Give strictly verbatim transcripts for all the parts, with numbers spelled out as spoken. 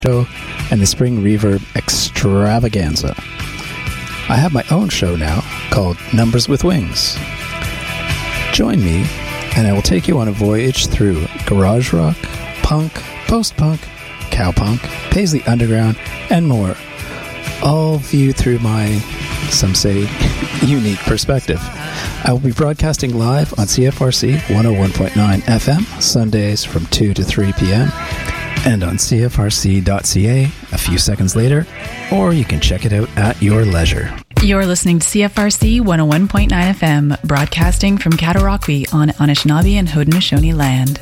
Show and the Spring Reverb Extravaganza. I have my own show now called Numbers with Wings. Join me and I will take you on a voyage through garage rock, punk, post-punk, cowpunk, Paisley Underground, and more, all viewed through my, some say, unique perspective. I will be broadcasting live on C F R C one oh one point nine F M Sundays from two to three p.m. and on C F R C dot C A a few seconds later, or you can check it out at your leisure. You're listening to C F R C one oh one point nine F M, broadcasting from Cataraqui on Anishinaabe and Haudenosaunee land.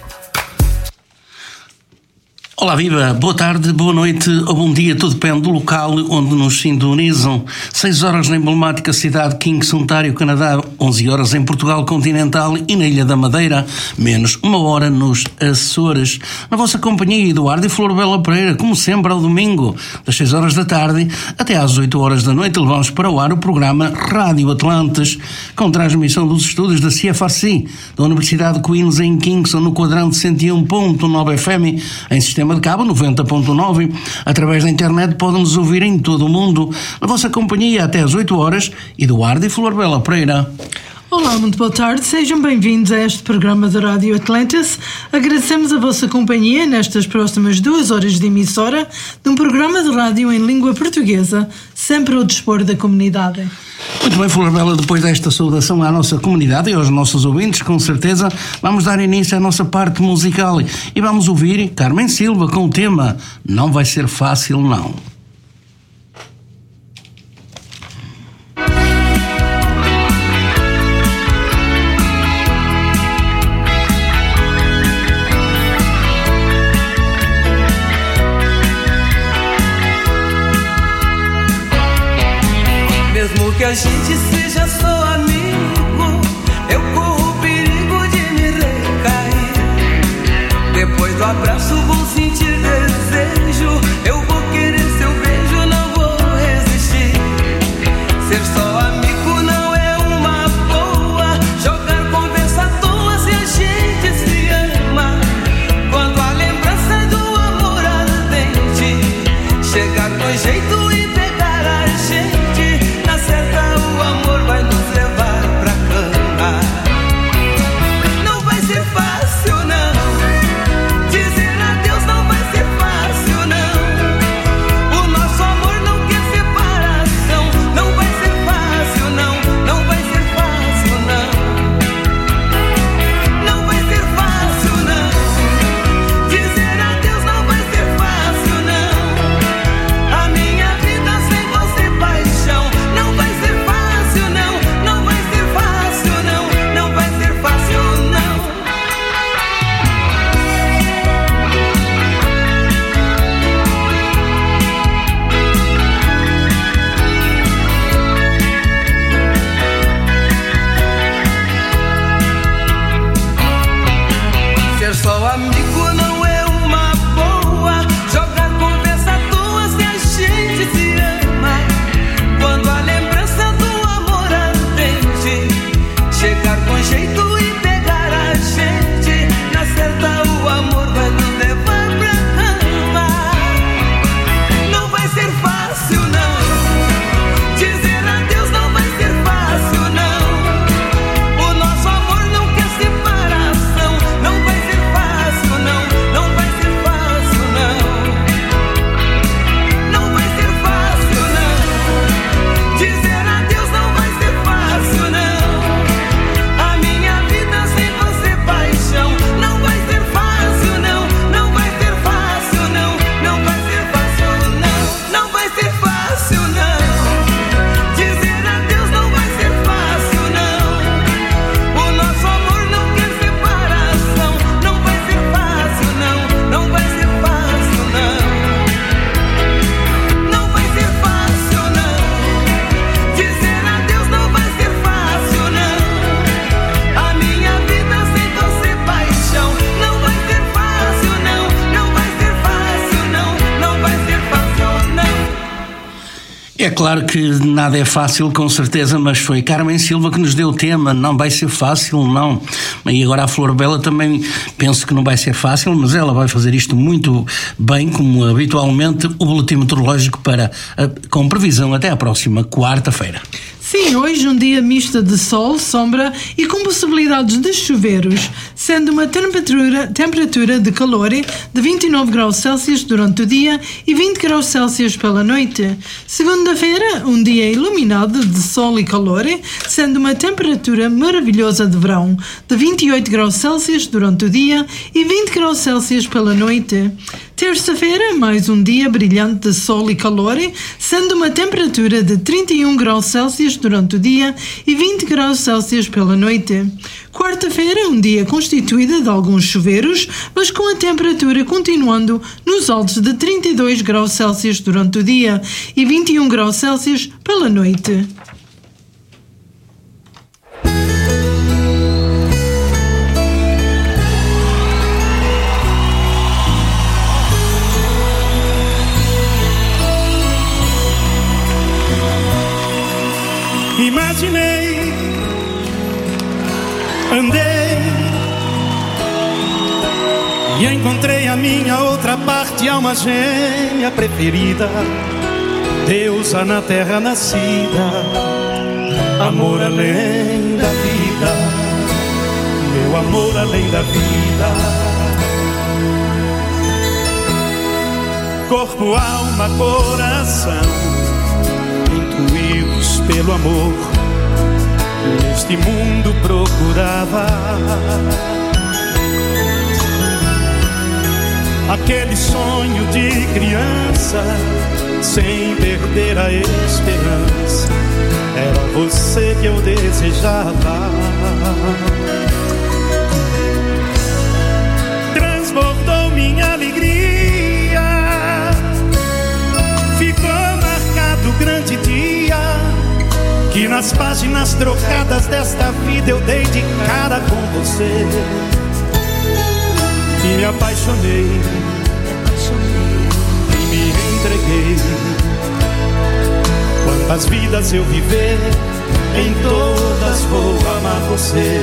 Olá, viva! Boa tarde, boa noite ou bom dia, tudo depende do local onde nos sintonizam. seis horas na emblemática cidade de Kingston, Ontário, Canadá, onze horas em Portugal continental e na Ilha da Madeira, menos uma hora nos Açores. Na vossa companhia, Eduardo e Flor Bela Pereira, como sempre ao domingo, das seis horas da tarde até às oito horas da noite, levamos para o ar o programa Rádio Atlantes, com transmissão dos estúdios da C F R C, da Universidade de Queens em Kingston, no quadrante cento e um ponto nove F M, em sistema de cabo noventa ponto nove. Através da internet podem-nos ouvir em todo o mundo. Na vossa companhia até às oito horas, Eduardo e Flor Bela Pereira. Olá, muito boa tarde, sejam bem-vindos a este programa da Rádio Atlantis. Agradecemos a vossa companhia nestas próximas duas horas de emissora de um programa de rádio em língua portuguesa, sempre ao dispor da comunidade. Muito bem, Flor Bela, depois desta saudação à nossa comunidade e aos nossos ouvintes, com certeza vamos dar início à nossa parte musical e vamos ouvir Carmen Silva com o tema Não Vai Ser Fácil Não. Que a gente seja só amigo, eu corro o perigo de me recair. Depois do abraço vou sentir desejo, eu vou querer seu beijo, não vou resistir. Ser só amigo não é uma boa, jogar conversa à toa se a gente se ama. Quando a lembrança do amor ardente chegar com jeito e pegar a gente, o amor vai nos levar pra cama. Não vai ser fácil não, dizer adeus não vai ser fácil não. O nosso amor não quer separação. Não vai ser fácil não, não vai ser fácil não. Não vai ser fácil não, dizer adeus não vai ser fácil não. A minha É claro que nada é fácil, com certeza, mas foi Carmen Silva que nos deu o tema. Não vai ser fácil, não. E agora a Flor Bela também penso que não vai ser fácil, mas ela vai fazer isto muito bem, como habitualmente, o boletim meteorológico para, com previsão até à próxima quarta-feira. Sim, hoje um dia misto de sol, sombra e com possibilidades de chuveiros, sendo uma temperatura, temperatura de calor de vinte e nove graus Celsius durante o dia e vinte graus Celsius pela noite. Segunda-feira, um dia iluminado de sol e calor, sendo uma temperatura maravilhosa de verão, de vinte e oito graus Celsius durante o dia e vinte graus Celsius pela noite. Terça-feira, mais um dia brilhante de sol e calor, sendo uma temperatura de trinta e um graus Celsius durante o dia e vinte graus Celsius pela noite. Quarta-feira, um dia constituído de alguns chuveiros, mas com a temperatura continuando nos altos de trinta e dois graus Celsius durante o dia e vinte e um graus Celsius pela noite. Imaginei, andei e encontrei a minha outra parte, alma gêmea preferida, deusa na terra nascida, amor além da vida, meu amor além da vida. Corpo, alma, coração, intuídos pelo amor, neste mundo procurava aquele sonho de criança, sem perder a esperança. Era você que eu desejava. Transbordou minha alegria, ficou marcado o grande dia que nas páginas trocadas desta vida eu dei de cara com você. E me apaixonei, e me entreguei. Quantas vidas eu viver, em todas vou amar você.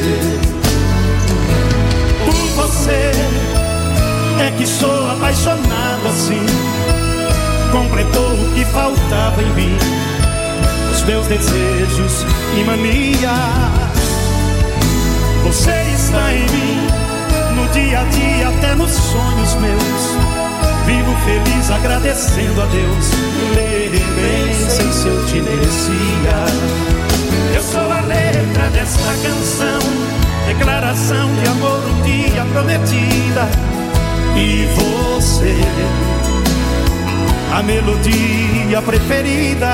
Por você é que sou apaixonado assim. Completou o que faltava em mim, os meus desejos e manias. Você está em mim, no dia a dia, até nos sonhos meus. Vivo feliz agradecendo a Deus, nem sei se eu te merecia. Eu sou a letra desta canção, declaração de amor um dia prometida. E você, a melodia preferida.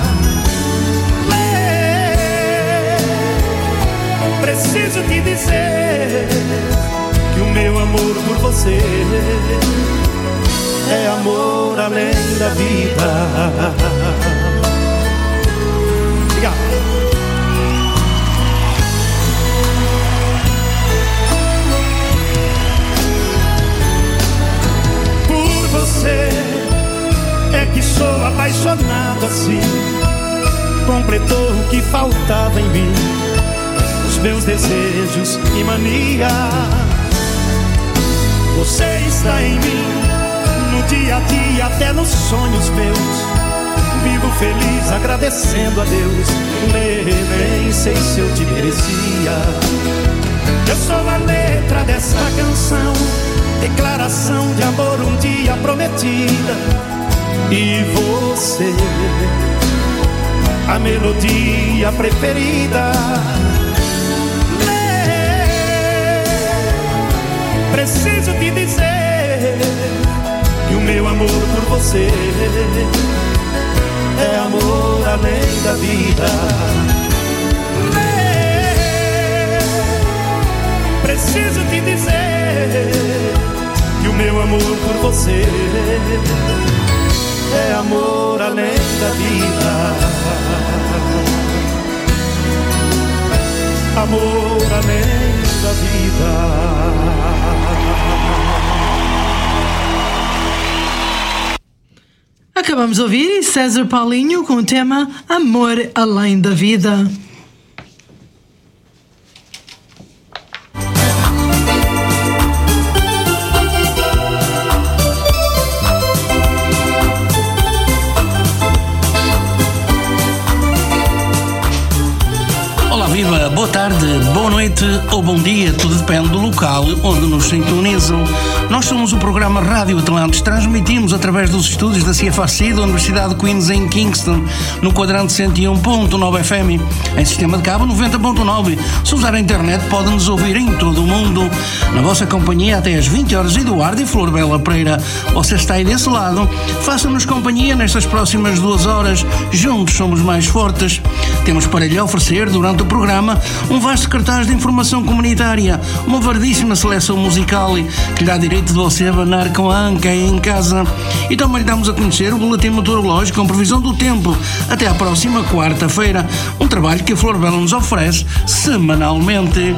Preciso te dizer que o meu amor por você é amor além da vida. Obrigado. Por você é que sou apaixonado assim. Completou o que faltava em mim, os meus desejos e manias. Você está em mim, no dia a dia, até nos sonhos meus. Vivo feliz agradecendo a Deus, nem sei se eu te merecia. Eu sou a letra dessa canção, declaração de amor um dia prometida. E você, a melodia preferida. Preciso te dizer que o meu amor por você é amor além da vida. Preciso te dizer que o meu amor por você é amor além da vida. Amor além da vida. Acabamos de ouvir César Paulinho com o tema Amor Além da Vida. Viva, boa tarde, boa noite ou bom dia, tudo depende do local onde nos sintonizam. Nós somos o programa Rádio Atlantis, transmitimos através dos estúdios da C F A C da Universidade de Queens em Kingston, no quadrante cento e um ponto nove F M, em sistema de cabo noventa ponto nove. Se usar a internet pode nos ouvir em todo o mundo. Na vossa companhia até às vinte horas, Eduardo e Flor Bela Pereira. Você está aí desse lado, faça-nos companhia nestas próximas duas horas, juntos somos mais fortes. Temos para lhe oferecer durante o programa um vasto cartaz de informação comunitária, uma variedíssima seleção musical que lhe dá direito de você abanar com a anca aí em casa. E também lhe damos a conhecer o boletim meteorológico com previsão do tempo até à próxima quarta-feira, um trabalho que a Flor Bela nos oferece semanalmente.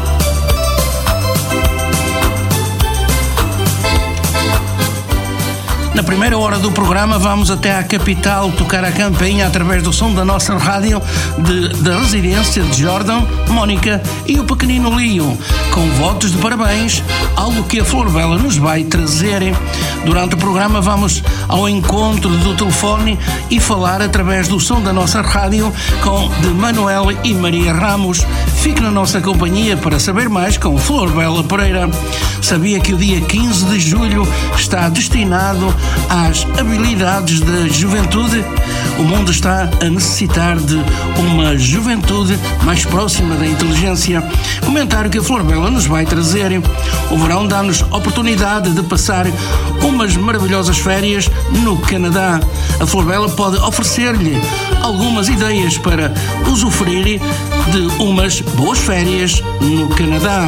Na primeira hora do programa vamos até à capital tocar a campainha através do som da nossa rádio de, da residência de Jordan, Mónica e o pequenino Lio, com votos de parabéns, algo que a Flor Bela nos vai trazer. Durante o programa vamos ao encontro do telefone e falar através do som da nossa rádio com de Manuel e Maria Ramos. Fique na nossa companhia para saber mais com Flor Bela Pereira. Sabia que o dia quinze de julho está destinado às habilidades da juventude? O mundo está a necessitar de uma juventude mais próxima da inteligência. Comentário que a Flor Bela nos vai trazer. O verão dá-nos oportunidade de passar umas maravilhosas férias no Canadá. A Flor Bela pode oferecer-lhe algumas ideias para usufruir de umas boas férias no Canadá.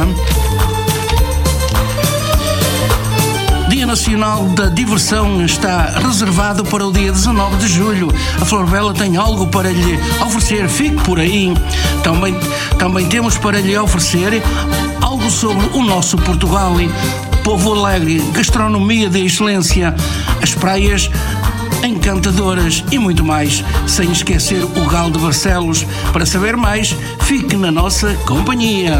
Dia Nacional da Diversão está reservado para o dia dezanove de julho. A Flor Bela tem algo para lhe oferecer, fique por aí. Também, também temos para lhe oferecer algo sobre o nosso Portugal. Povo alegre, gastronomia de excelência, as praias encantadoras e muito mais, sem esquecer o Galo de Barcelos. Para saber mais, fique na nossa companhia.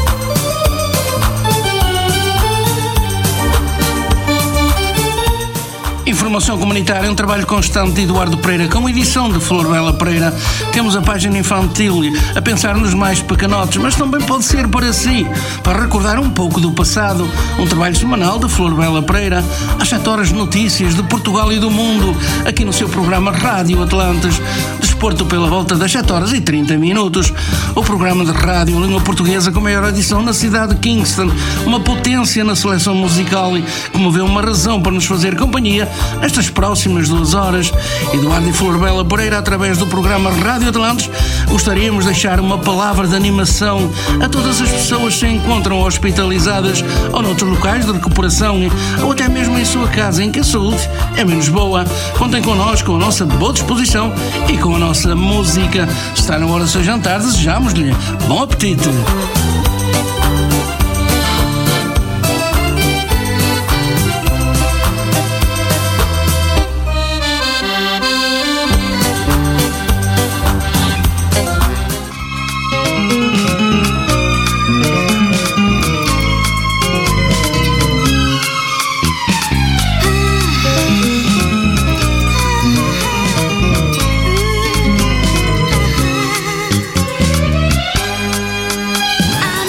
Informação comunitária, um trabalho constante de Eduardo Pereira, com edição de Flor Bela Pereira. Temos a página infantil a pensar nos mais pequenotes, mas também pode ser para si, para recordar um pouco do passado. Um trabalho semanal de Flor Bela Pereira, às sete horas notícias de Portugal e do mundo, aqui no seu programa Rádio Atlantis. Desporto pela volta das sete horas e trinta minutos. O programa de rádio em língua portuguesa com maior edição na cidade de Kingston, uma potência na seleção musical que moveu uma razão para nos fazer companhia nestas próximas duas horas. Eduardo e Flor Bela Pereira, através do programa Rádio Atlantis, gostaríamos de deixar uma palavra de animação a todas as pessoas que se encontram hospitalizadas ou noutros locais de recuperação, ou até mesmo em sua casa, em que a saúde é menos boa. Contem connosco, com a nossa boa disposição e com a nossa música. Está na hora do seu jantar, desejamos-lhe bom apetite. I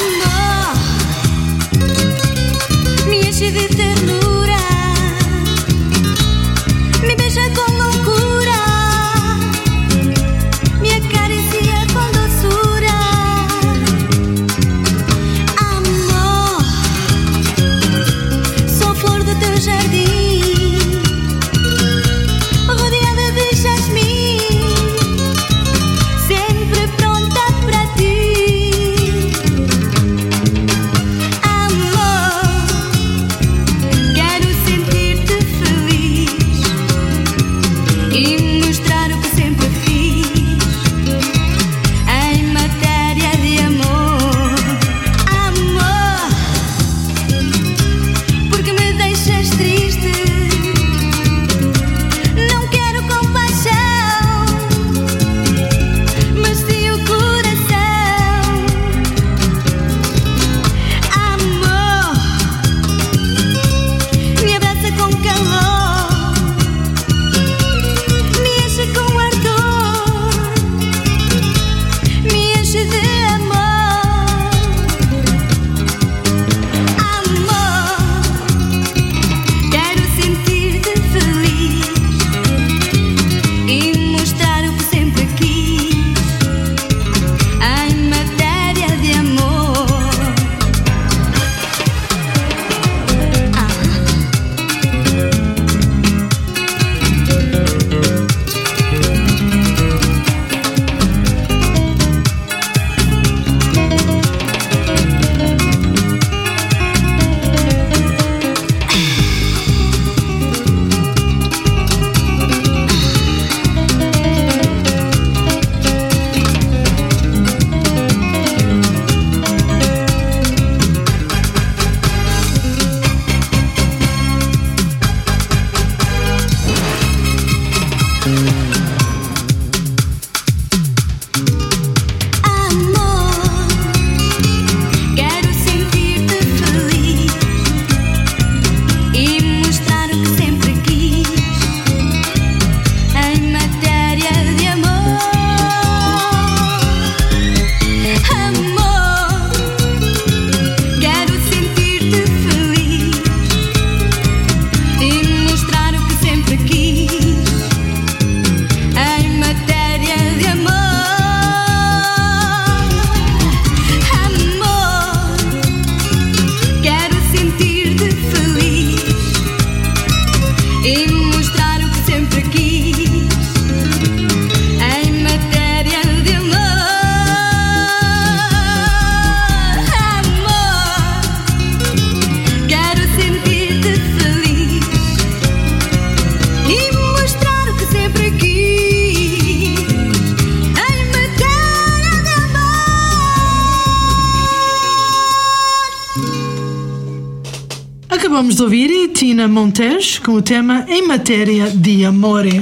Acabamos de ouvir Tina Montes com o tema Em Matéria de Amore.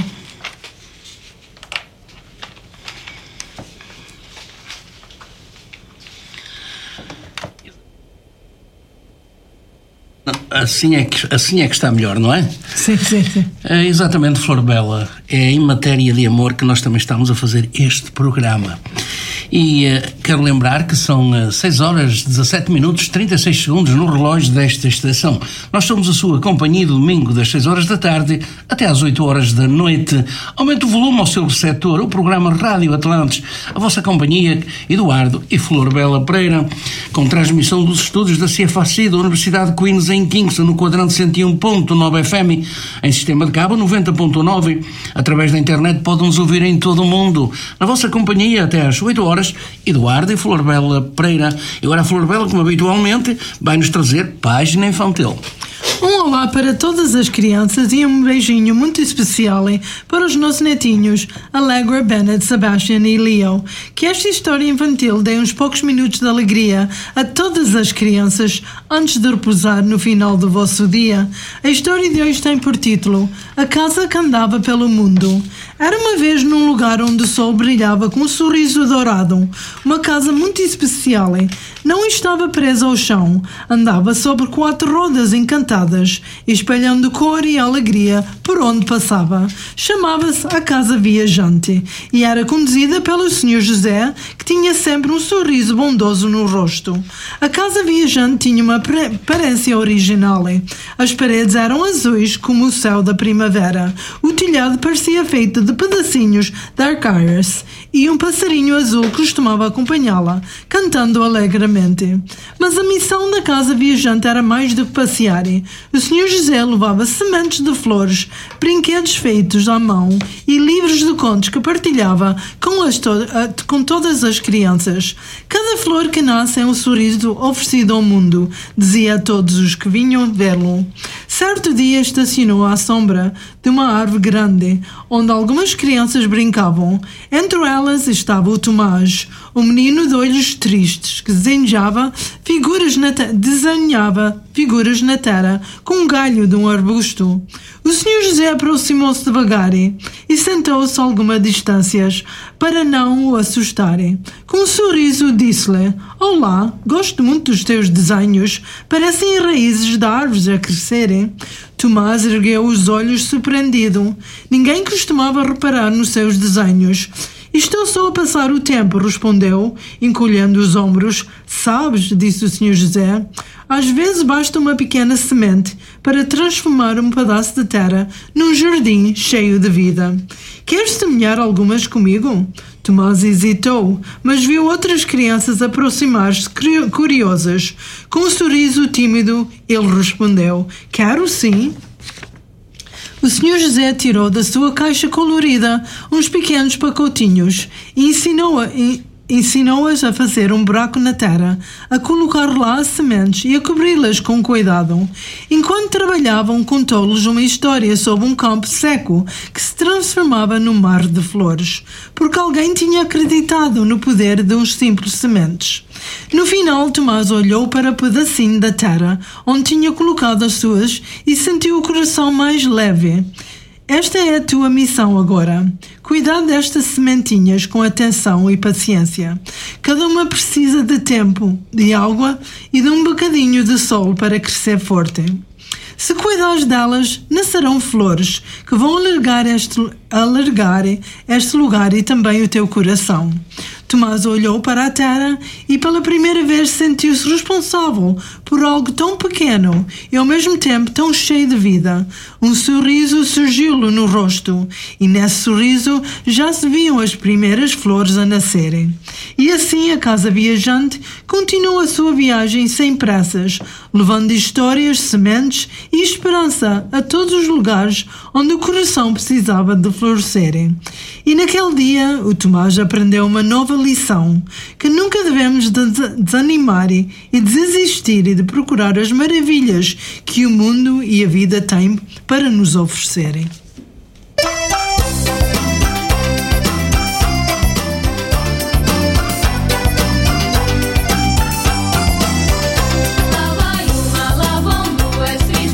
Assim é, que, assim é que está melhor, não é? Sim, sim, sim. É exatamente, Flor Bela. É em matéria de amor que nós também estamos a fazer este programa. E uh, quero lembrar que são uh, seis horas, dezassete minutos, trinta e seis segundos no relógio desta estação. Nós somos a sua companhia do domingo, das seis horas da tarde até às oito horas da noite. Aumente o volume ao seu receptor, o programa Rádio Atlantes, a vossa companhia, Eduardo e Flor Bela Pereira, com transmissão dos estúdios da C F A C da Universidade de Queens em Kingston, no quadrante cento e um ponto nove F M, em sistema de cabo noventa ponto nove. Através da internet podem-nos ouvir em todo o mundo. Na vossa companhia até às oito horas, Eduardo e Flor Bela Pereira. E agora a Flor Bela, como habitualmente, vai-nos trazer Página Infantil. Um olá para todas as crianças e um beijinho muito especial para os nossos netinhos, Allegra, Bennett, Sebastian e Leo. Que esta história infantil dê uns poucos minutos de alegria a todas as crianças antes de repousar no final do vosso dia. A história de hoje tem por título A Casa que Andava pelo Mundo. Era uma vez num lugar onde o sol brilhava com um sorriso dourado. Uma casa muito especial. Não estava presa ao chão. Andava sobre quatro rodas encantadas, espalhando cor e alegria por onde passava. Chamava-se a Casa Viajante e era conduzida pelo senhor José, que tinha sempre um sorriso bondoso no rosto. A Casa Viajante tinha uma aparência original. As paredes eram azuis como o céu da primavera. O telhado parecia feito de pedacinhos de arcaias e um passarinho azul costumava acompanhá-la, cantando alegremente. Mas a missão da Casa Viajante era mais do que passear. O senhor José levava sementes de flores, brinquedos feitos à mão e livros de contos que partilhava com, as to- com todas as crianças. Cada flor que nasce é um sorriso oferecido ao mundo, dizia a todos os que vinham vê-lo. Certo dia estacionou à sombra de uma árvore grande, onde algumas crianças brincavam. Entre elas estava o Tomás, um menino de olhos tristes, que desenhava figuras na, te- desenhava figuras na terra com um galho de um arbusto. O senhor José aproximou-se devagar e sentou-se a alguma distância para não o assustar. Com um sorriso disse-lhe: Olá, gosto muito dos teus desenhos, parecem raízes de árvores a crescerem. Tomás ergueu os olhos surpreendido. Ninguém costumava reparar nos seus desenhos. Estou só a passar o tempo, respondeu, encolhendo os ombros. Sabes, disse o senhor José, às vezes basta uma pequena semente para transformar um pedaço de terra num jardim cheio de vida. Queres semear algumas comigo? Tomás hesitou, mas viu outras crianças aproximar-se curiosas. Com um sorriso tímido, ele respondeu: Quero sim. O senhor José tirou da sua caixa colorida uns pequenos pacotinhos e ensinou-a, ensinou-as a fazer um buraco na terra, a colocar lá as sementes e a cobri-las com cuidado. Enquanto trabalhavam, contou-lhes uma história sobre um campo seco que se transformava num mar de flores, porque alguém tinha acreditado no poder de uns simples sementes. No final, Tomás olhou para o pedacinho da terra onde tinha colocado as suas e sentiu o coração mais leve. Esta é a tua missão agora. Cuidar destas sementinhas com atenção e paciência. Cada uma precisa de tempo, de água e de um bocadinho de sol para crescer forte. Se cuidares delas, nascerão flores que vão alargar este, alargar este lugar e também o teu coração. Tomás olhou para a terra e pela primeira vez sentiu-se responsável por algo tão pequeno e ao mesmo tempo tão cheio de vida. Um sorriso surgiu-lhe no rosto e nesse sorriso já se viam as primeiras flores a nascerem. E assim a Casa Viajante continuou a sua viagem sem pressas, levando histórias, sementes e esperança a todos os lugares onde o coração precisava de florescer. E naquele dia o Tomás aprendeu uma nova lição, que nunca devemos desanimar e desistir e de procurar as maravilhas que o mundo e a vida têm para nos oferecerem. Lá vai uma lavando, é triste.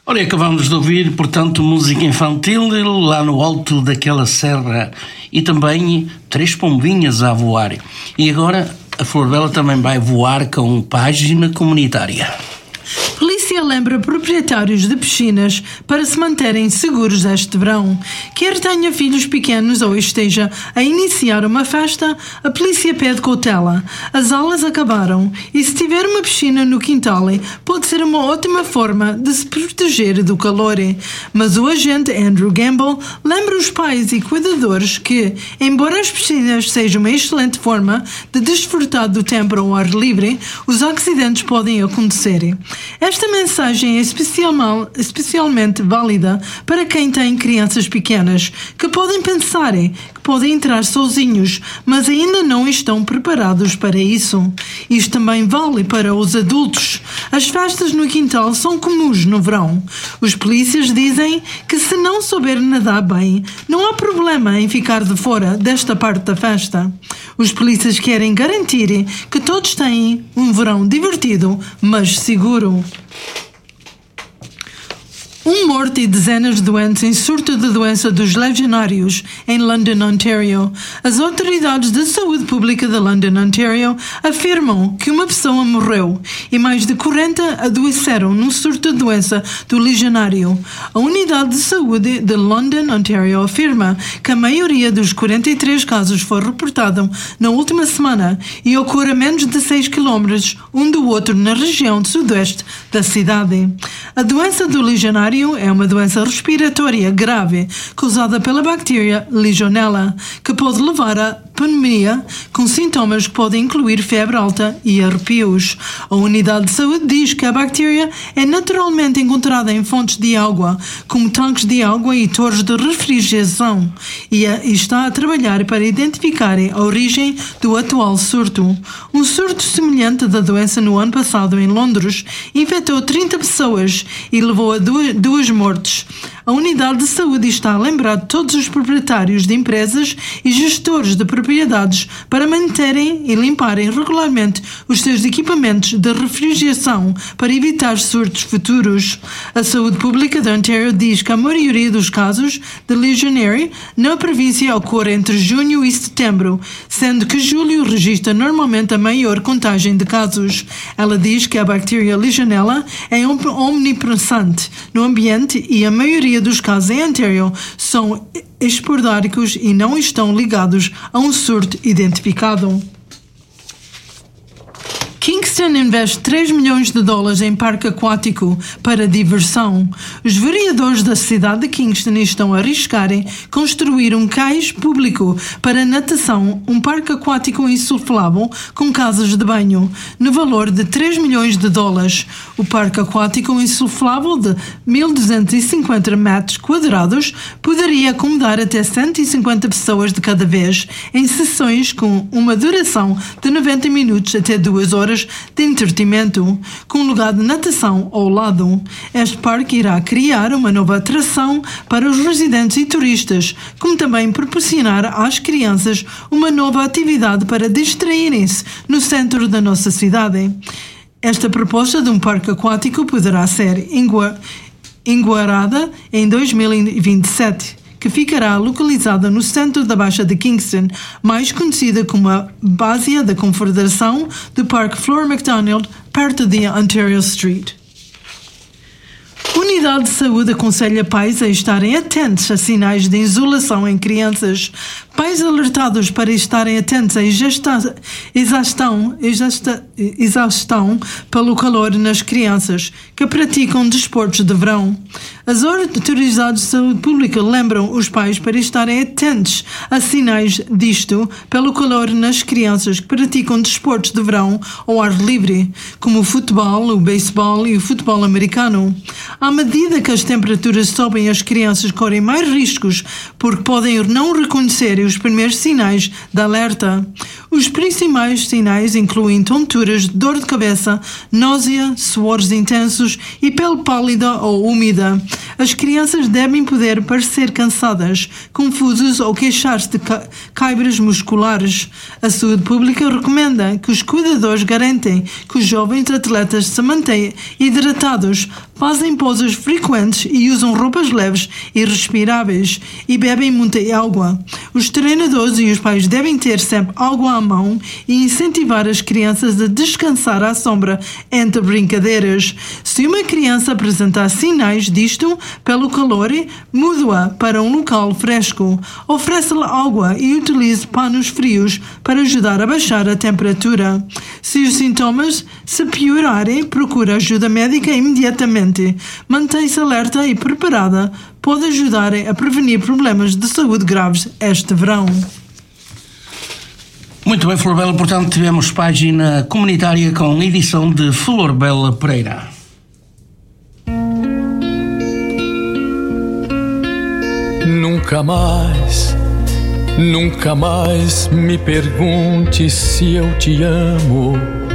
Olha, acabamos de ouvir, portanto, música infantil lá no alto daquela serra e também Três Pombinhas a voar. E agora a Flor Bela também vai voar com página comunitária. Polícia lembra proprietários de piscinas para se manterem seguros este verão. Quer tenha filhos pequenos ou esteja a iniciar uma festa, a polícia pede cautela. As aulas acabaram e se tiver uma piscina no quintal, pode ser uma ótima forma de se proteger do calor. Mas o agente Andrew Gamble lembra os pais e cuidadores que, embora as piscinas sejam uma excelente forma de desfrutar do tempo ao ar livre, os acidentes podem acontecer. Esta mensagem é especialmente válida para quem tem crianças pequenas que podem pensar que podem entrar sozinhos, mas ainda não estão preparados para isso. Isto também vale para os adultos. As festas no quintal são comuns no verão. Os polícias dizem que se não souber nadar bem, não há problema em ficar de fora desta parte da festa. Os polícias querem garantir que todos têm um verão divertido, mas seguro. Um morto e dezenas de doentes em surto de doença dos legionários em London, Ontario. As autoridades de saúde pública de London, Ontario, afirmam que uma pessoa morreu e mais de quarenta adoeceram num surto de doença do legionário. A unidade de saúde de London, Ontario, afirma que a maioria dos quarenta e três casos foi reportado na última semana e ocorre a menos de seis quilómetros um do outro na região sudoeste da cidade. A doença do legionário é uma doença respiratória grave causada pela bactéria Legionella, que pode levar a pneumonia, com sintomas que podem incluir febre alta e arrepios. A unidade de saúde diz que a bactéria é naturalmente encontrada em fontes de água, como tanques de água e torres de refrigeração, e, a, e está a trabalhar para identificar a origem do atual surto. Um surto semelhante da doença no ano passado em Londres infectou trinta pessoas e levou a duas, duas mortes. A unidade de saúde está a lembrar todos os proprietários de empresas e gestores de propriedades para manterem e limparem regularmente os seus equipamentos de refrigeração para evitar surtos futuros. A saúde pública de Ontario diz que a maioria dos casos de Legionnaire na província ocorre entre junho e setembro, sendo que julho registra normalmente a maior contagem de casos. Ela diz que a bactéria Legionella é omnipresente no ambiente e a maioria dos casos em Ontario são esporádicos e não estão ligados a um surto identificado. Kingston investe três milhões de dólares em parque aquático para diversão. Os vereadores da cidade de Kingston estão a arriscarem construir um cais público para natação, um parque aquático insuflável com casas de banho, no valor de três milhões de dólares. O parque aquático insuflável de mil duzentos e cinquenta metros quadrados poderia acomodar até cento e cinquenta pessoas de cada vez, em sessões com uma duração de noventa minutos até duas horas de entretenimento, com lugar de natação ao lado. Este parque irá criar uma nova atração para os residentes e turistas, como também proporcionar às crianças uma nova atividade para distraírem-se no centro da nossa cidade. Esta proposta de um parque aquático poderá ser inaugurada em dois mil e vinte e sete. Que ficará localizada no centro da Baixa de Kingston, mais conhecida como a base da Confederação do Parque Flora MacDonald, perto de Ontario Street. A Unidade de Saúde aconselha pais a estarem atentos a sinais de insolação em crianças. Pais alertados para estarem atentos à exaustão, exaustão, exaustão pelo calor nas crianças que praticam desportos de verão. As autoridades de saúde pública lembram os pais para estarem atentos a sinais disto pelo calor nas crianças que praticam desportos de verão ao ar livre, como o futebol, o beisebol e o futebol americano. À medida que as temperaturas sobem, as crianças correm mais riscos porque podem não reconhecer os primeiros sinais de alerta. Os principais sinais incluem tonturas, dor de cabeça, náusea, suores intensos e pele pálida ou úmida. As crianças devem poder parecer cansadas, confusas ou queixar-se de ca- caibras musculares. A saúde pública recomenda que os cuidadores garantem que os jovens atletas se mantenham hidratados fazem pausas frequentes e usam roupas leves e respiráveis e bebem muita água. Os treinadores e os pais devem ter sempre água à mão e incentivar as crianças a descansar à sombra entre brincadeiras. Se uma criança apresentar sinais disto pelo calor, mude-a para um local fresco. Ofereça-lhe água e utilize panos frios para ajudar a baixar a temperatura. Se os sintomas se piorarem, procure ajuda médica imediatamente. Mantenha-se alerta e preparada. Pode ajudar a prevenir problemas de saúde graves este verão. Muito bem, Flor Bela, portanto tivemos página comunitária com edição de Flor Bela Pereira. Nunca mais, nunca mais me pergunte se eu te amo.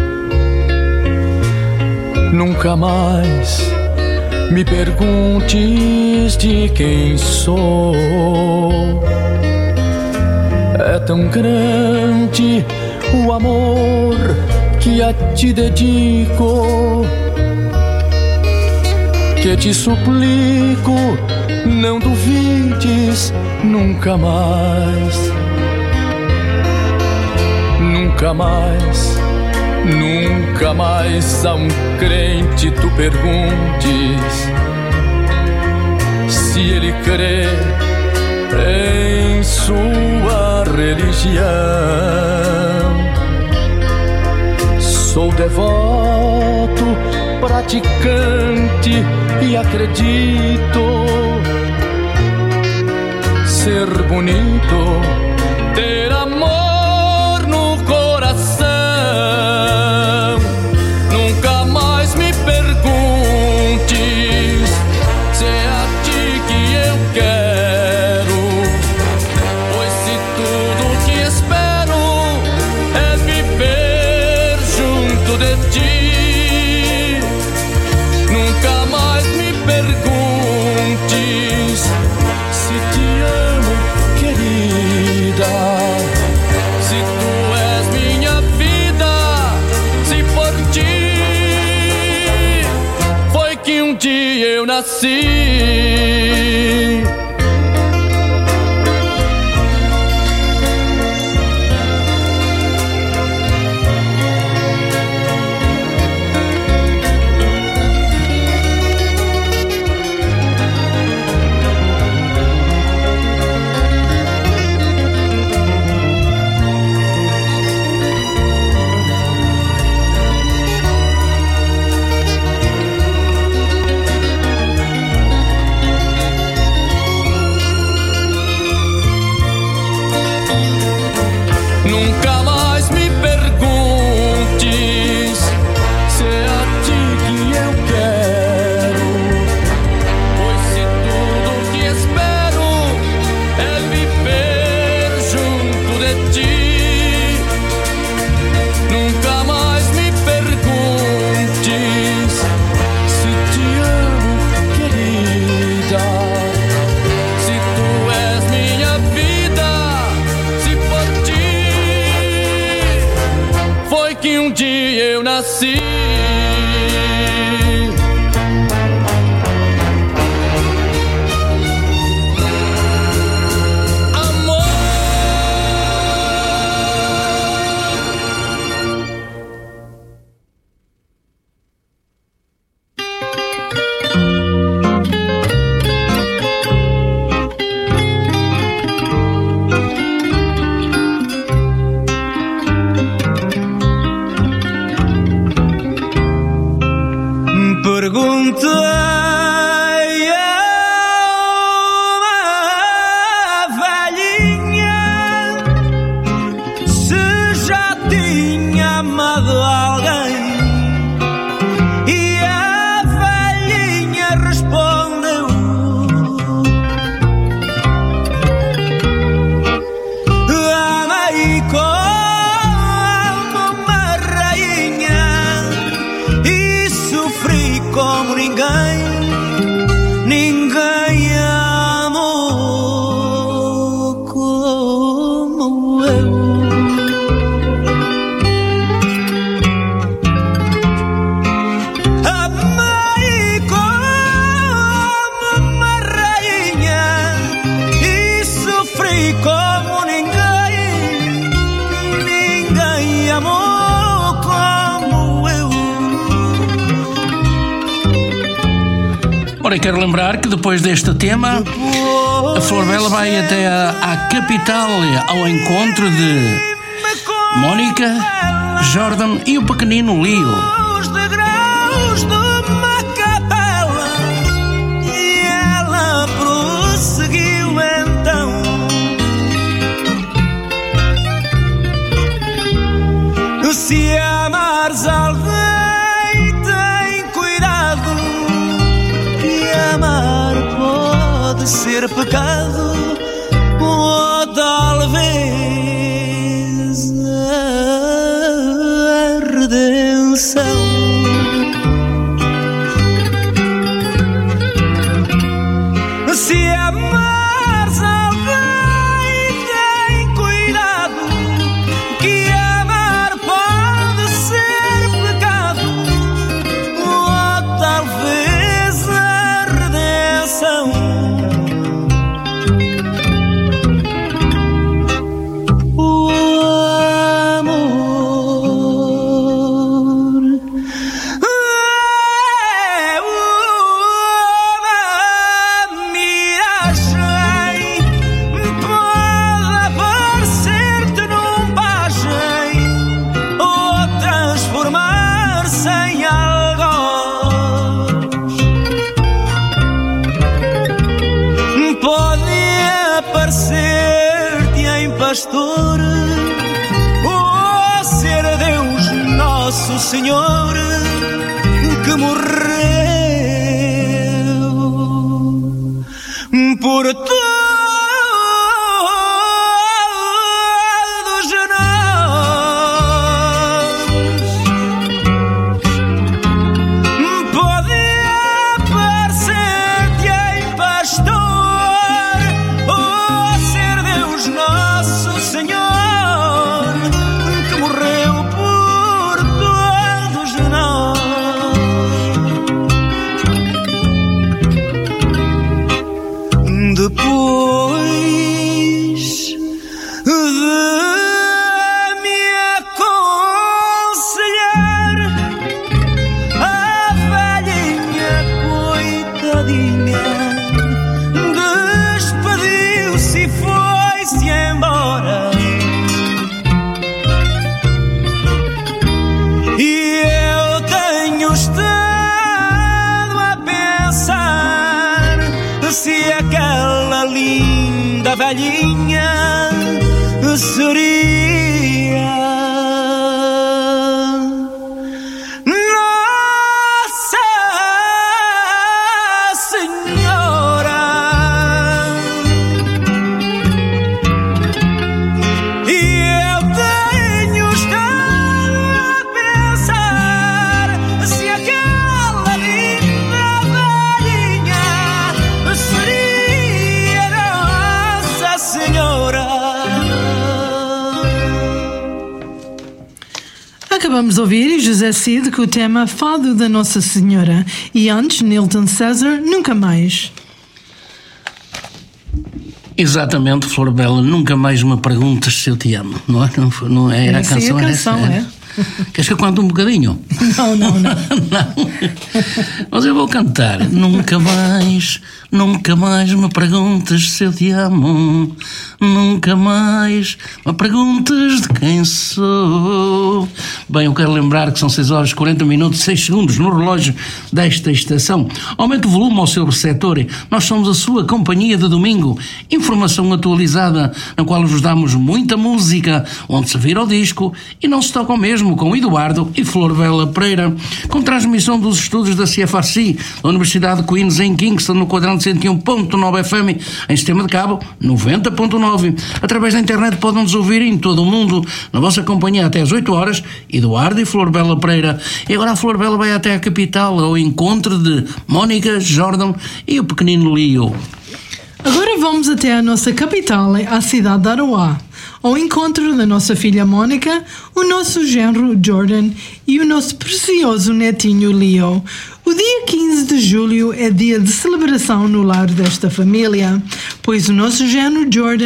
Nunca mais me perguntes de quem sou. É tão grande o amor que a ti dedico, que te suplico, não duvides nunca mais. Nunca mais, nunca mais a um crente tu perguntes se ele crê em sua religião. Sou devoto, praticante e acredito ser bonito, ter amor no coração. Nunca mais me perguntes se é a ti que eu quero, pois se tudo que espero é viver junto de ti. Nunca mais me perguntes se te amo, querida, se tu és minha vida, se por ti foi que um dia eu nasci. Nunca mais me perguntes se é a ti que eu quero, pois se tudo que espero é viver junto de ti. Nunca mais me perguntes se te amo, querida, se tu és minha vida, se por ti foi que um dia eu nasci. Amor. e como ninguém, ninguém amou como eu. Ora, quero lembrar que depois deste tema a Flor Bela vai até à, à capital ao encontro de Mónica, Jordan e o pequenino Leo. Os degraus de uma capela e ela prosseguiu então. Se amares alguém, tem cuidado, que amar pode ser pecado, ou talvez a redenção. Se amares alguém, tem cuidado, que amar pode ser pecado, ou talvez a redenção. O amor é uma miragem, pode aparecer-te num pajem ou transformar-se em algoz. Pode aparecer-te em pastor ou ser Deus Nosso Senhor que morreu por todos nós. Pode aparecer-te em pastor ou ser Deus Nosso Senhor que morreu por todos nós. Depois de me aconselhar, a velhinha coitadinha despediu-se e foi-se embora. E eu tenho estado a pensar se aquela linda velhinha seria Nossa Senhora. E eu tenho estado a pensar se aquela linda velhinha seria Nossa Senhora. Acabamos de ouvir José Cid com o tema Fado da Nossa Senhora e antes Nilton César, Nunca Mais. Exatamente, Flor Bela, nunca mais me perguntas se eu te amo, não é? Não, foi- não é? Era a Sim, canção, a era canção, essa, era? é. Queres que eu cante um bocadinho? Não, não, não. Não. Mas eu vou cantar. Nunca mais, nunca mais me perguntes se eu te amo. Nunca mais me perguntes de quem sou. Bem, eu quero lembrar que são seis horas e quarenta minutos e seis segundos no relógio desta estação. Aumente o volume ao seu receptor. Nós somos a sua companhia de domingo. Informação atualizada, na qual vos damos muita música, onde se vira o disco e não se toca o mesmo com Eduardo e Flor Bela Pereira, com transmissão dos estúdios da C F R C, da Universidade de Queens, em Kingston, no quadrante cento e um ponto nove F M, em sistema de cabo noventa ponto nove. Através da internet podem-nos ouvir em todo o mundo, na vossa companhia até às oito horas, Eduardo e Flor Bela Pereira. E agora a Flor Bela vai até a capital, ao encontro de Mónica, Jordan e o pequenino Leo. Agora vamos até a nossa capital, a cidade de Aroá, ao encontro da nossa filha Mónica, o nosso genro Jordan e o nosso precioso netinho Leo. O dia quinze de julho é dia de celebração no lar desta família, pois o nosso genro Jordan vai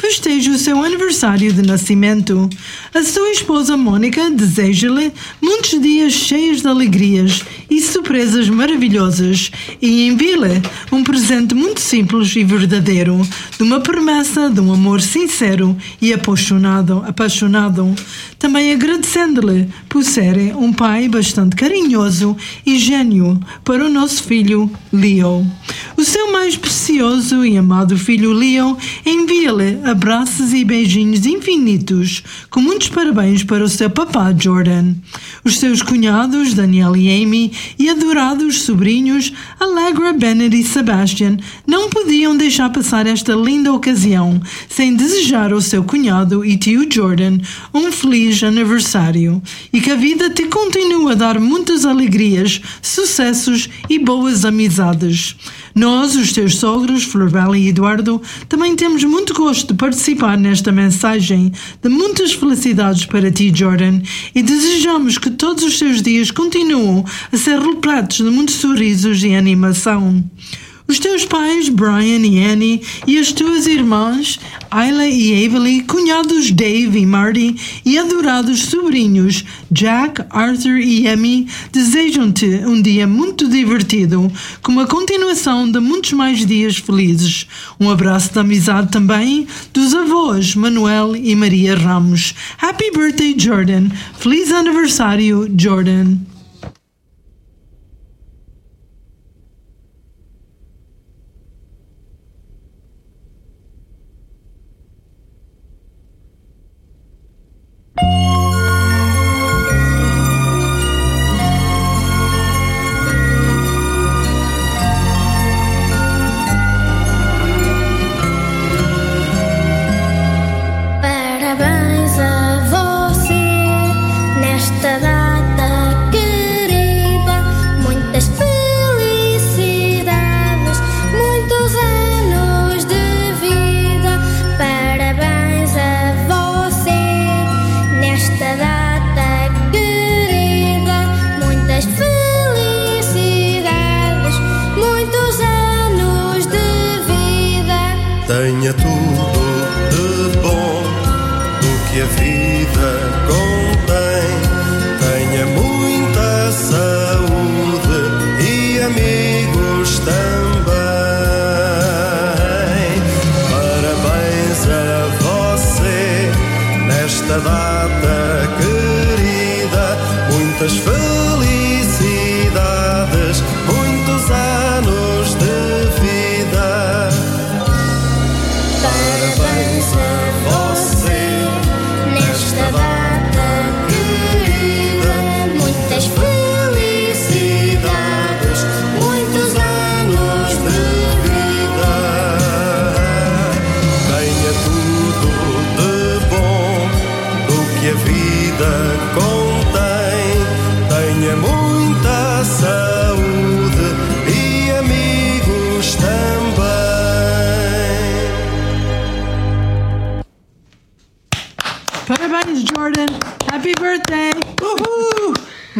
festeja o seu aniversário de nascimento. A sua esposa Mônica deseja-lhe muitos dias cheios de alegrias e surpresas maravilhosas e envia-lhe um presente muito simples e verdadeiro, de uma promessa de um amor sincero e apaixonado. apaixonado. Também agradecendo-lhe por ser um pai bastante carinhoso e gênio para o nosso filho Leo. O seu mais precioso e amado filho Leo envia-lhe abraços e beijinhos infinitos, com muitos parabéns para o seu papá Jordan. Os seus cunhados Daniel e Amy e adorados sobrinhos Allegra, Bennett e Sebastian não podiam deixar passar esta linda ocasião sem desejar ao seu cunhado e tio Jordan um feliz aniversário e que a vida te continue a dar muitas alegrias, sucessos e boas amizades. Nós, os teus sogros, Florbela e Eduardo, também temos muito gosto de participar nesta mensagem de muitas felicidades para ti, Jordan, e desejamos que todos os teus dias continuem a ser repletos de muitos sorrisos e animação. Os teus pais, Brian e Annie, e as tuas irmãs, Ayla e Avery, cunhados Dave e Marty, e adorados sobrinhos, Jack, Arthur e Emmy, desejam-te um dia muito divertido, com uma continuação de muitos mais dias felizes. Um abraço de amizade também dos avós, Manuel e Maria Ramos. Happy birthday, Jordan! Feliz aniversário, Jordan! Tenha tudo de bom do que a vida contém. Tenha muita saúde e amigos também. Parabéns a você nesta data querida. Muitas felicidades, muitos anos de vida. Parabéns a você nesta data querida. Muitas felicidades, muitos anos de vida. Tenha tudo de bom do que a vida contém. Tenha muita saúde e amigos também. Parabéns, Jordan! Happy birthday! Uhul!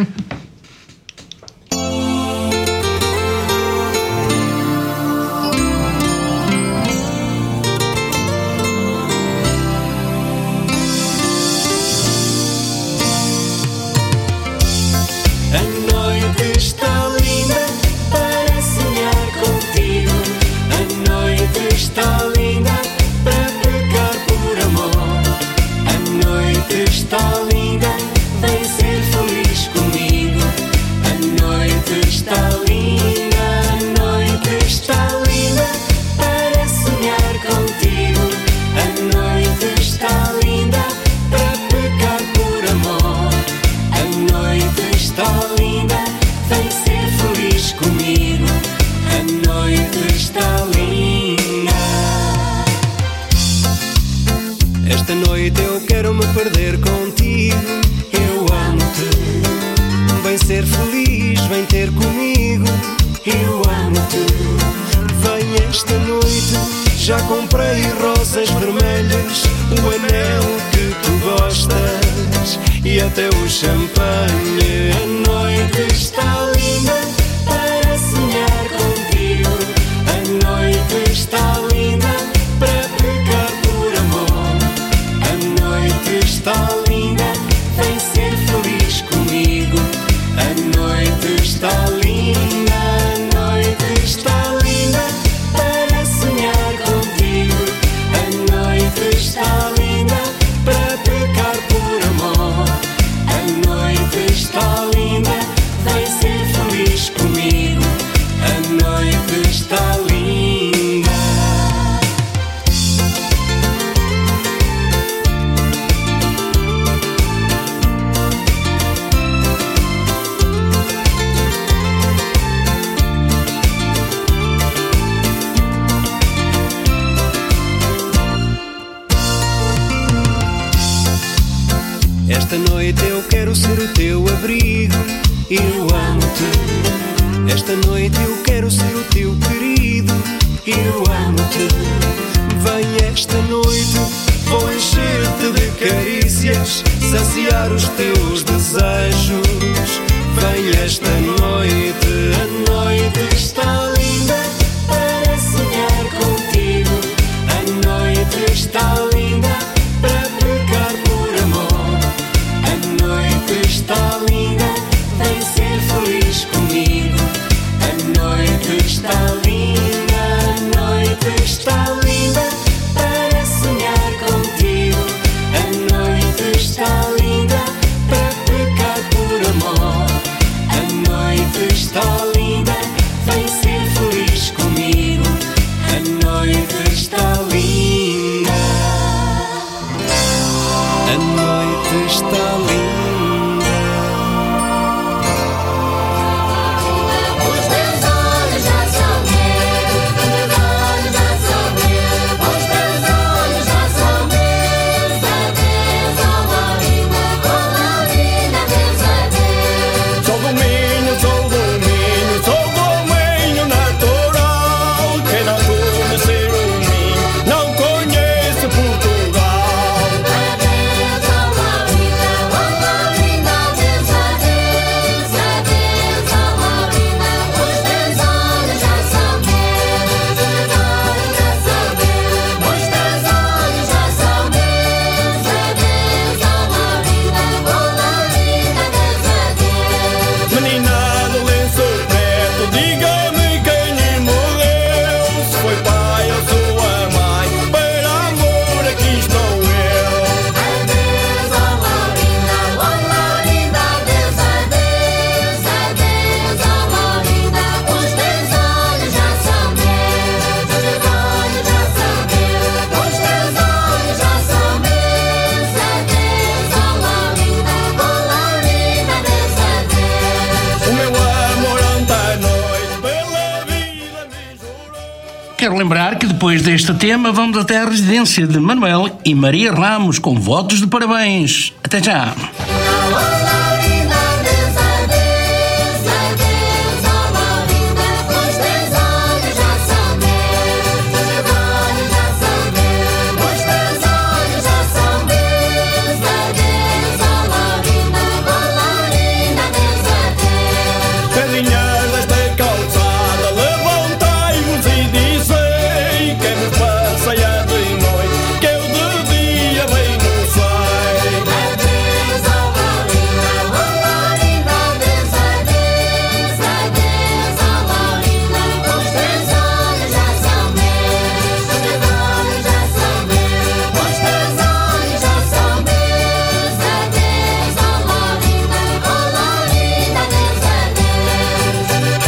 A noite está linda para sonhar contigo. A noite está linda para pecar por amor. A noite está linda, vem ser feliz comigo. A noite está linda, a noite está linda para sonhar contigo. A noite está linda para pecar por amor. A noite está linda, vem ser feliz comigo. A noite está linda. Esta noite eu quero me perder contigo. Eu amo-te. Vem ser feliz, vem ter comigo. Eu amo-te. Vem esta noite, já comprei rosas vermelhas, o anel que tu gostas e até o champanhe. A noite está linda para sonhar contigo. A noite está linda para pecar por amor. Esta noite eu quero ser o teu abrigo, eu amo-te. Esta noite eu quero ser o teu querido, eu amo-te. Vem esta noite, vou encher-te de carícias, saciar os teus desejos. Vem esta noite, a noite está linda para sonhar contigo. A noite está linda para pecar por amor. A noite está linda, vem ser feliz comigo. A noite está linda, a noite está linda para sonhar contigo. A noite está linda para pecar por amor. A noite está linda, vem ser feliz comigo. A noite está linda. A noite está linda. Os teus olhos já são meus, os teus olhos já são meus, os teus olhos já são meus. Adeus, oh Laurina, oh Laurina, adeus, adeus. Sou do Minho, sou do Minho, sou do Minho natural. Quem não conhecer o Minho não conhece Portugal. Adeus, oh Laurina, oh Laurina, adeus, adeus, adeus, oh Laurina. Os teus olhos já são meus, os teus olhos já são meus, os teus olhos já são meus. Adeus, oh Laurina, oh Laurina, adeus, adeus. Menina do lenço preto, diga-me quem lhe morreu. Se foi pai ou sua mãe, para amor aqui estou eu. Adeus, oh Laurina, oh Laurina, adeus, adeus, adeus, oh Laurina. Os teus olhos já são meus, os teus olhos já são meus, os teus olhos já são meus. Adeus, oh Laurina, oh Laurina, adeus, adeus. O meu amor ontem à noite pela vida me jurou. Quero lembrar que depois deste tema vamos até a residência de Manuel e Maria Ramos com votos de parabéns. Até já! Oh Laurina, adeus, adeus, adeus, oh Laurina. Os teus olhos já são meus, os teus olhos já são meus, os teus olhos já são meus. Adeus, oh Laurina, oh Laurina, adeus, adeus. Pedrinhas desta calçada, levantai-vos e dizei quem me passeia de noite, que eu de dia bem não sei. Adeus, oh Laurina, oh Laurina, adeus, adeus, adeus, oh Laurina. Os teus olhos já são meus, os teus olhos já são meus, os teus olhos já são meus. Adeus, oh Laurina, oh Laurina, adeus, adeus.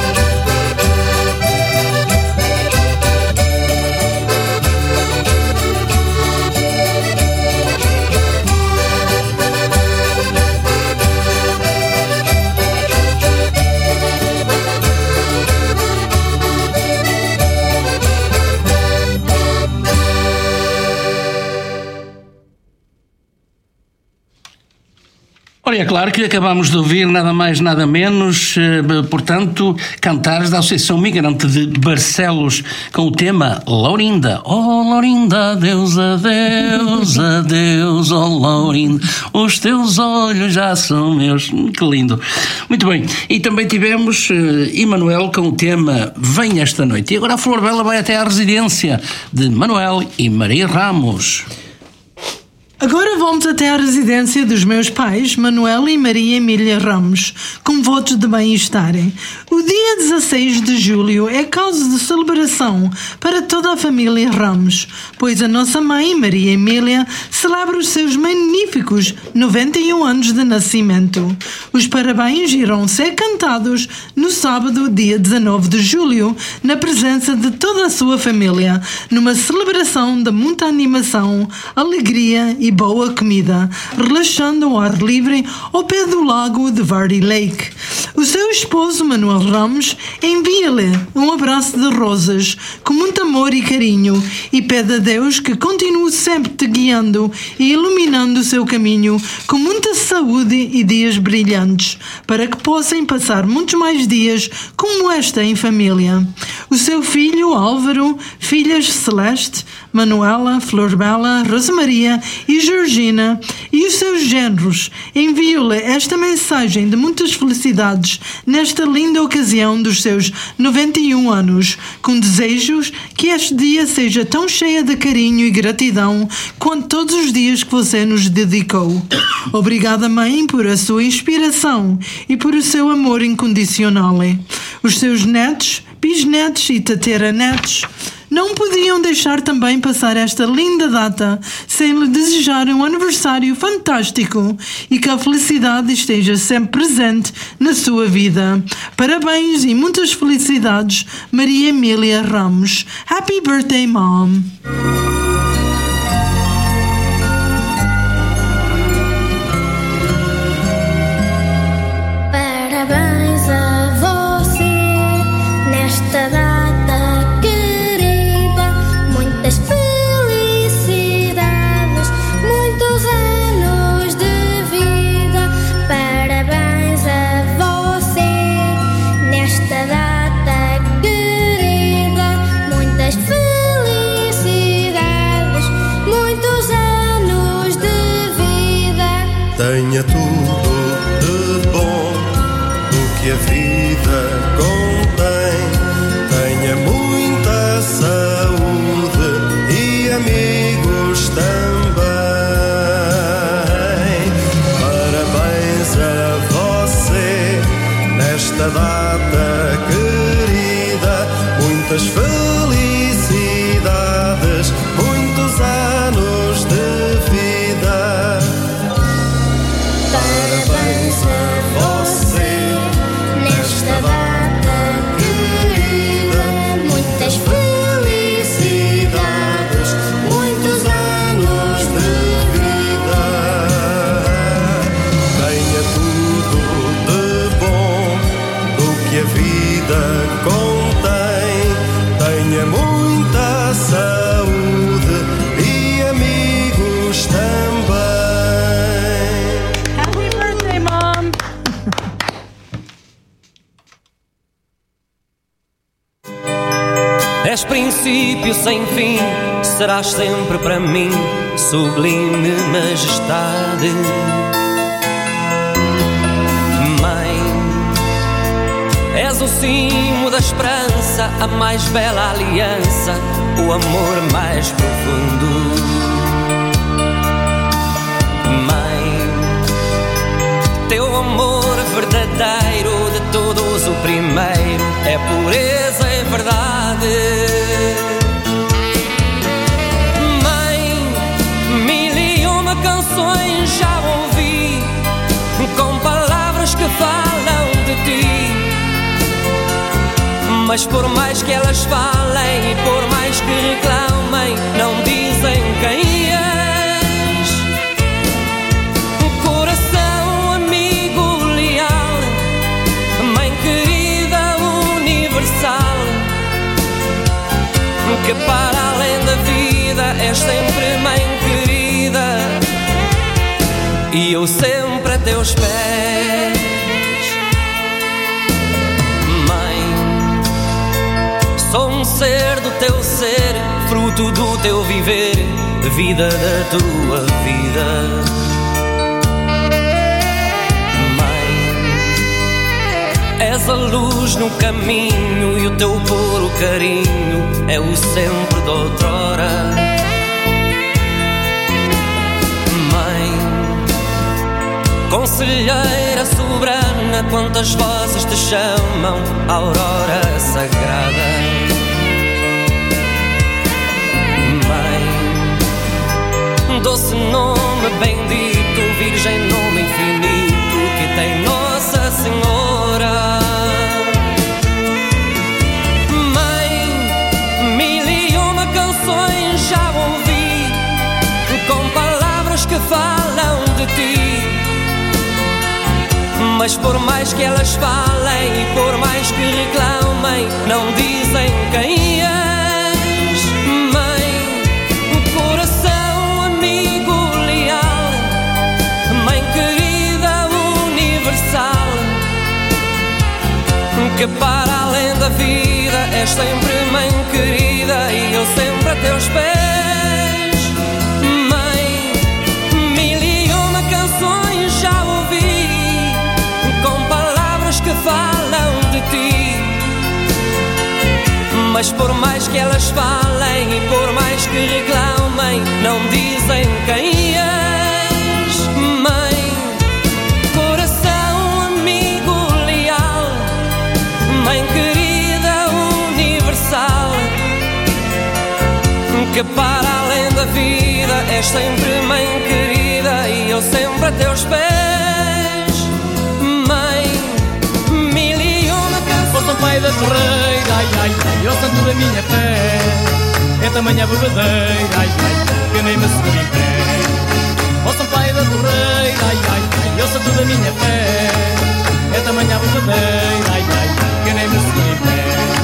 Ora, é claro que acabamos de ouvir nada mais, nada menos, eh, portanto, cantares da Associação Migrante de Barcelos com o tema Laurinda. Oh, Laurinda, adeus, adeus, adeus, oh, Laurinda, os teus olhos já são meus. Que lindo. Muito bem. E também tivemos eh, Emanuel com o tema Vem esta noite. E agora a Flor Bela vai até à residência de Manuel e Maria Ramos. Agora vamos até à residência dos meus pais, Manuel e Maria Emília Ramos, com votos de bem-estarem. O dia dezasseis de julho é causa de celebração para toda a família Ramos, pois a nossa mãe, Maria Emília, celebra os seus magníficos noventa e um anos de nascimento. Os parabéns irão ser cantados no sábado, dia dezanove de julho, na presença de toda a sua família, numa celebração de muita animação, alegria e e boa comida, relaxando ao ar livre ao pé do lago de Verde Lake. O seu esposo, Manuel Ramos, envia-lhe um abraço de rosas com muito amor e carinho e pede a Deus que continue sempre te guiando e iluminando o seu caminho com muita saúde e dias brilhantes, para que possam passar muitos mais dias como esta em família. O seu filho, Álvaro, filhas Celeste, Manuela, Florbela, Rosemaria e Georgina e os seus genros enviam-lhe esta mensagem de muitas felicidades nesta linda ocasião dos seus noventa e um anos, com desejos que este dia seja tão cheia de carinho e gratidão quanto todos os dias que você nos dedicou. Obrigada, mãe, por a sua inspiração e por o seu amor incondicional. Os seus netos, bisnetos e tataranetos não podiam deixar também passar esta linda data sem lhe desejar um aniversário fantástico e que a felicidade esteja sempre presente na sua vida. Parabéns e muitas felicidades, Maria Emília Ramos. Happy birthday, Mom! Parabéns a você nesta data querida, muitas felicidades, muitos anos de vida. Parabéns a você nesta data querida, muitas felicidades, muitos anos de vida. Tenha tudo de bom do que a vida contém. Tenha muita saúde e amigos também. Parabéns a você nesta data querida, muitas felicidades, muitos anos de vida. Parabéns a você nesta data querida, muitas felicidades, muitos anos de vida. Tenha tudo de bom do que a vida contém. Tenha muita saúde e amigos também. Happy birthday, Mom! És princípio sem fim, serás sempre para mim sublime majestade. Mãe, és o cimo da esperança, a mais bela aliança, o amor mais profundo. Mãe, teu amor verdadeiro, de todos o primeiro, é pureza, é verdade. Mãe, mil e uma canções já ouvi, com palavras que falam de ti. Mas por mais que elas falem e por mais que reclamem, não dizem quem és. Coração amigo leal, mãe querida universal, que para além da vida és sempre mãe querida, e eu sempre a teus pés. Mãe, sou um ser do teu ser, fruto do teu viver, vida da tua vida. Mãe, és a luz no caminho e o teu puro carinho é o sempre de outrora. Mãe, conselheira soberana, quantas vozes te chamam, aurora sagrada. Mãe, doce nome bendito, virgem nome infinito, que tem Nossa Senhora. Mãe, mil e uma canções já ouvi, com palavras Mas por mais que elas falem e por mais que reclamem, não dizem quem és, mãe. O coração amigo leal, mãe querida universal, que para além da vida és sempre mãe querida e eu sempre a teus pés, mãe. Mil e uma canções já ouvi com palavras que falam de ti, mas por mais que elas falem e por mais que reclamem, não dizem quem és, mãe. Coração amigo leal, mãe querida universal, que para além da vida és sempre mãe querida e eu sempre a teus pés, mãe. Mil e uma canções. Ó São Pai da Torreira, ai, ai, ai, ó santo da minha fé, é tamanha bebedeira, ai, ai, que nem me seguro em pé. Ó São Pai da Torreira, ai, ai, ai, ó santo da minha fé, é tamanha bebedeira, ai, ai, que nem me seguro em pé.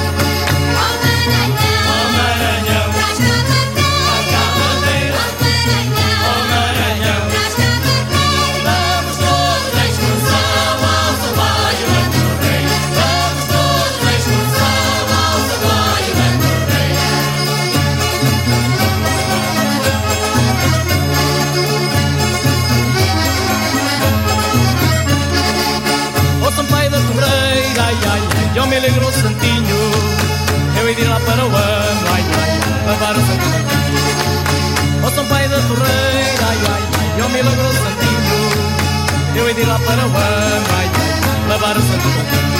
Eu me alegro santinho, eu hei de ir lá para o ano, ai, ai, lavar o santo santinho. Ó São Pai da Torreira, ai, ai, eu me alegro santinho, eu hei de ir lá para o ano, ai, ai, lavar o santo santinho.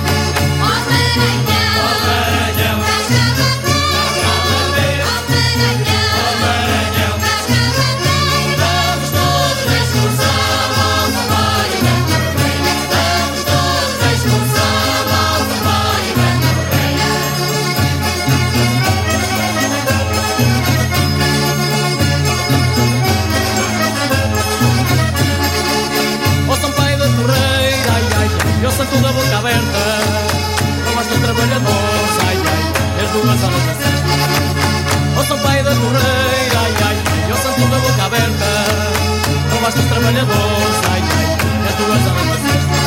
Eu santo da boca aberta, não basta trabalhadores, ai, ai, as duas horas da sexta. Ó São Pai da Torreira, ai, ai, eu santo da boca aberta, não basta trabalhadores, ai, ai, as duas horas da sexta.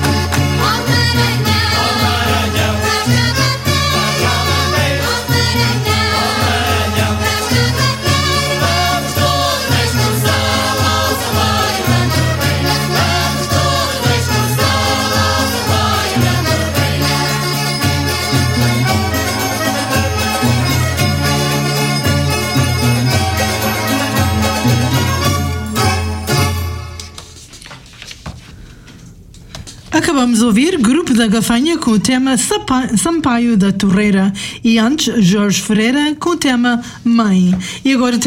Acabamos de ouvir Grupo da Gafanha com o tema Sapa- Sampaio da Torreira e antes Jorge Ferreira com o tema Mãe. E agora